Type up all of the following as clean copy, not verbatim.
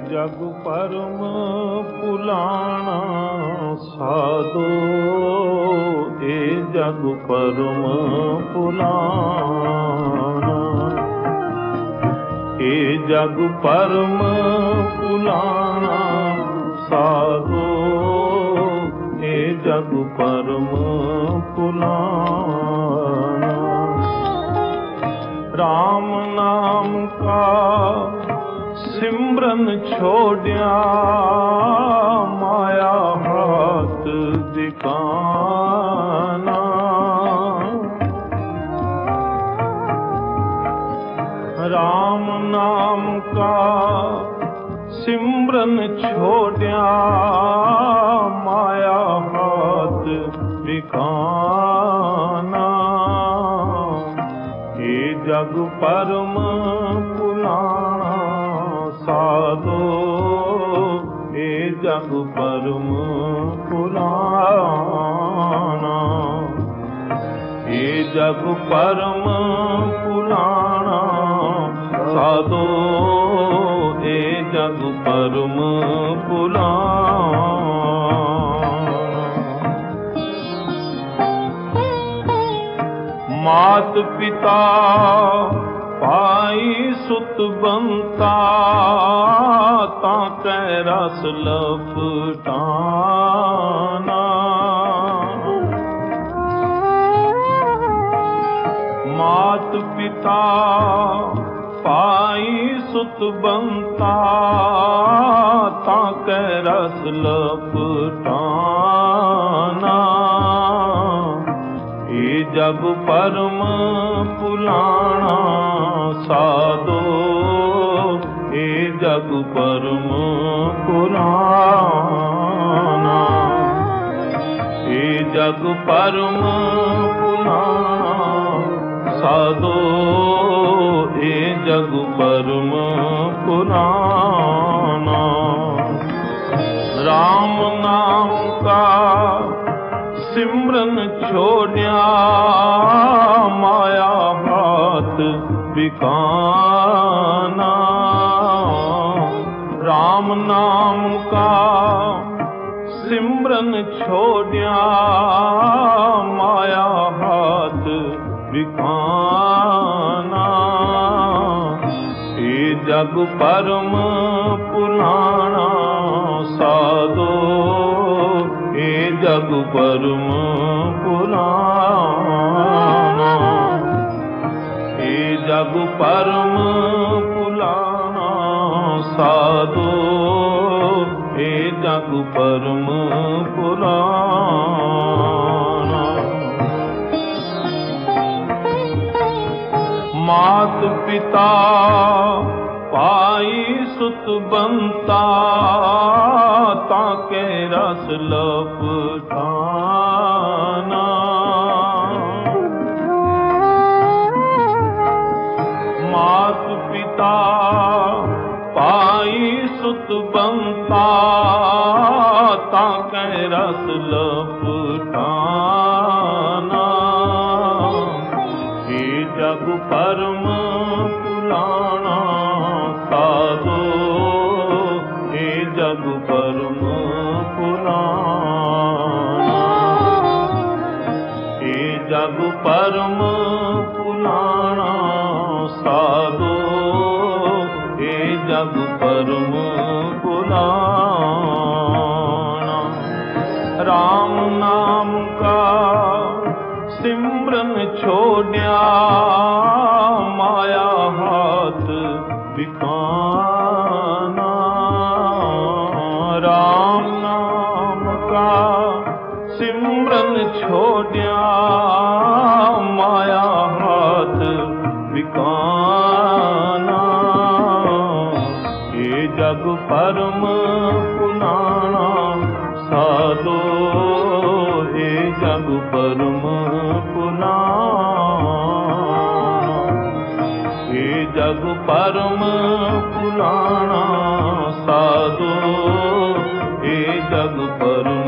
जग परम पुलाना साधो, ए जग परम पुलाना, ए जग परम पुलाना साधो, ए जग परम पुलाना। राम नाम का सिमरन छोड़िया, माया हाथ दिखाना। राम नाम का सिमरन छोड़िया, माया हाथ दिखाना। ये जग परम पुलाना साधो, ए जग परम पुलाना। ए जग परम पुलाना साधो, ए जग परम पुलाना। मात पिता पाई सुत बनता, ताकै रस लपटाना। मात पिता पाई सुत बनता, ताकै रस लपटाना। ये जग परम पुलाना साधो, ए जग परम पुलाना। ए जग परम पुलाना साधो, ए जग परम पुलाना। राम नाम का सिमरन छोड़िया, माया हाथ बिकाना। राम नाम का सिमरन छोड़िया, माया हाथ बिकाना। ये जग परम पुलाना साधो, ए जग परम पुलाना। ए जग परम पुलाना साधो, ए जग परम पुलाना। मात पिता पाई सुत बनता, ताके रस लपटाना। मात पिता पाई सुत बनता, ताके रस लपटाना। ये जग परम पुलाना साधो, ए जग परम पुलाना। ए जग परम पुलाना साधो, ए जग परम पुलाना। राम नाम का सिमरन छोड़िया, माया हाथ बिकाना। राम नाम का सिमरन छोड़िया, माया हाथ बिकाना। ये जग परम पुलाना साधो, ए जग परम पुलाना। ये जग परम पुलाना साधो, ए जग परम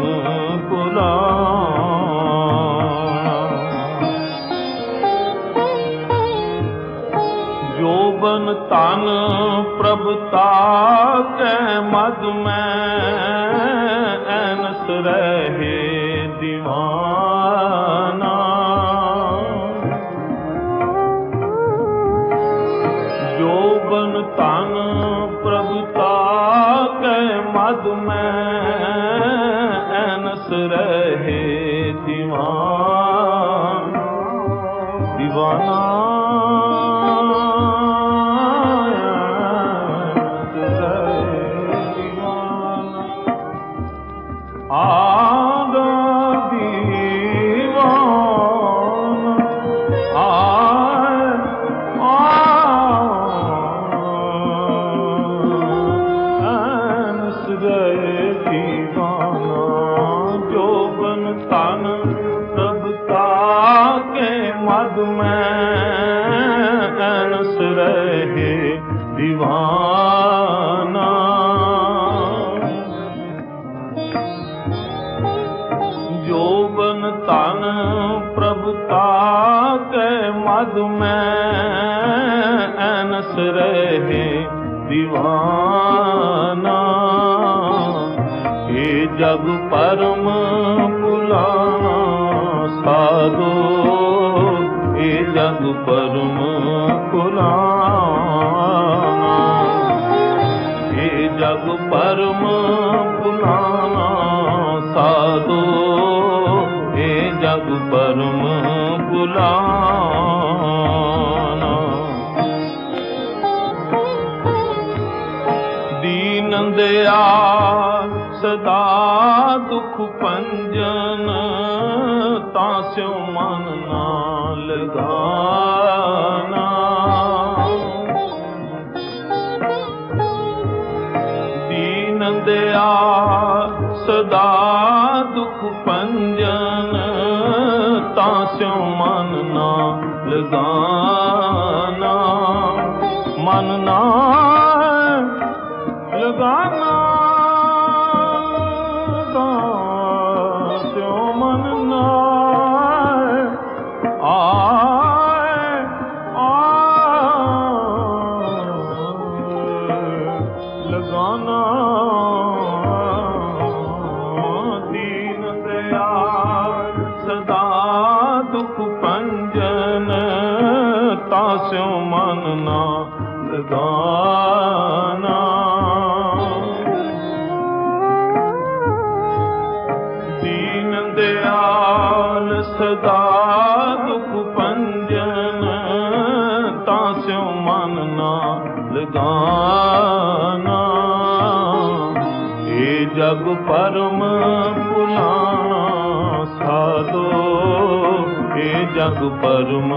पुलाना। जो जोबन तन प्रभुता के मद में ऐनस रहे दीवाना। जोबन तन प्रभुता के मद में ऐनस रहे दीवाना। दीवाना दीवाना। जोबन तन प्रभुता के मद में ऐनस रहे दीवाना। ये जग परम पुलाना साधो, ये जग परम पुलाना। ये जग परम पुलाना साधो, ये जग परम पुलाना। दीन दयाल सदा दुख पंजन, तास्यो मन ना लगाना। दीन दयाल सदा दुख पंजन, तास्यो मन ना लगाना। मन ना लगाना, तास्यो मन ना लगाना। दीन दयाल सदा दुख पंजन, तास्यो मन ना लगाना। दीन दयाल सदा दुख पंजन, तास्यो मन ना लगाना। ये जग परम पुलाना साधो, ये जग परम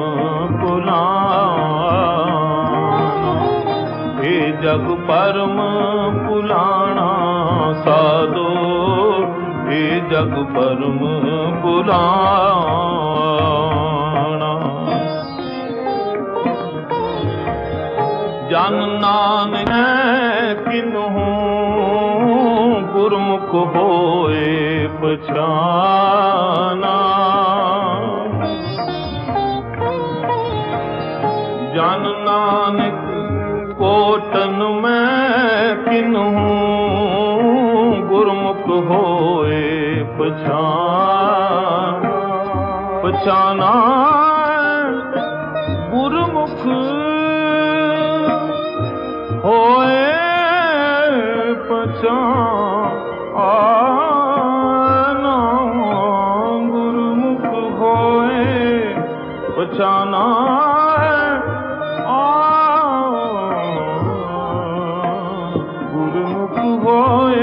पुलाना। ये जग परम पुलाना साधो, ये जग परम पुलाना। जन नानक किन्हू गुरमुख होए पछाना। जन नानक कोटन में किन्हू गुरमुख होए पछाना। पछाना गुरमुख होए पछाना। गुरमुख होए पछाना। गुरमुख होए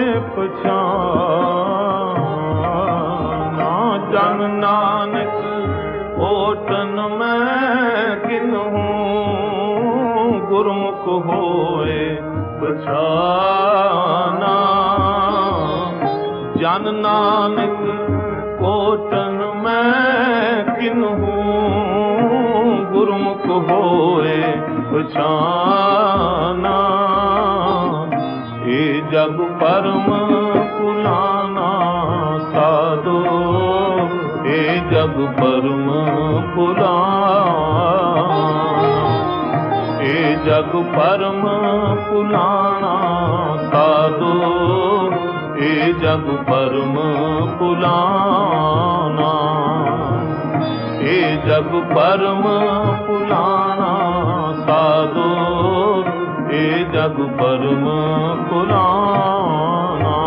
पछाना। जन नानक ओटन में किन्हू गुरमुख होए पछाना। जन नानक कोटन में किन्हू गुरमुख होए पछाना। ये जग परम पुलाना साधो, ये जग परम पुलाना। ਇਹ ਜਗ ਪਰਮ ਪੁਲਾਣਾ ਸਾਧੋ, ਇਹ ਜਗ ਪਰਮ ਪੁਲਾਣਾ, ਇਹ ਜਗ ਪਰਮ ਪੁਲਾਣਾ ਸਾਧੋ, ਇਹ ਜਗ ਪਰਮ ਪੁਲਾਣਾ।